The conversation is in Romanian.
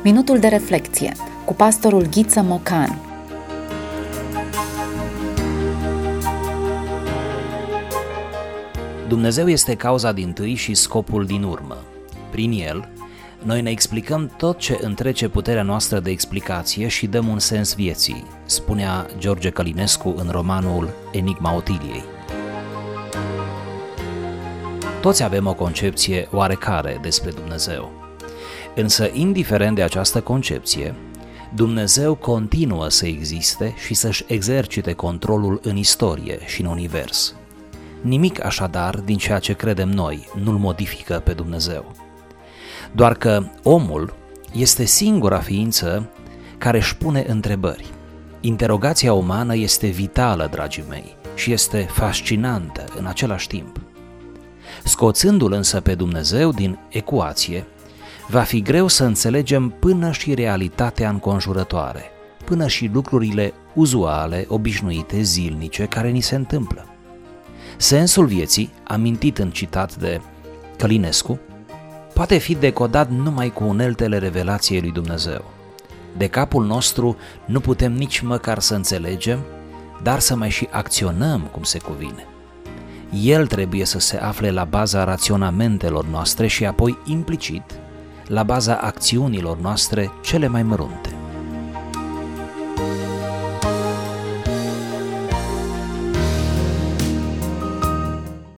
Minutul de reflecție cu pastorul Ghiță Mocan. Dumnezeu este cauza dintâi și scopul din urmă. Prin El, noi ne explicăm tot ce întrece puterea noastră de explicație și dăm un sens vieții, spunea George Călinescu în romanul Enigma Otiliei. Toți avem o concepție oarecare despre Dumnezeu, însă indiferent de această concepție, Dumnezeu continuă să existe și să-și exercite controlul în istorie și în univers. Nimic așadar din ceea ce credem noi nu-L modifică pe Dumnezeu. Doar că omul este singura ființă care își pune întrebări. Interogația umană este vitală, dragii mei, și este fascinantă în același timp. Scoțându-L însă pe Dumnezeu din ecuație, va fi greu să înțelegem până și realitatea înconjurătoare, până și lucrurile uzuale, obișnuite, zilnice, care ni se întâmplă. Sensul vieții, amintit în citat de Călinescu, poate fi decodat numai cu uneltele revelației lui Dumnezeu. De capul nostru nu putem nici măcar să înțelegem, dar să mai și acționăm cum se cuvine. El trebuie să se afle la baza raționamentelor noastre și apoi implicit la baza acțiunilor noastre cele mai mărunte.